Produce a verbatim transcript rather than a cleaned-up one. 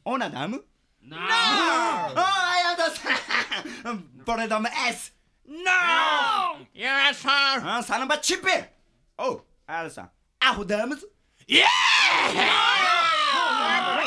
On adamı? No! Oh, I understand. Bonadam S. No! Yes, sir! Ha, sana bak çipi. Oh, Elsa. Ahudamız? Yeah!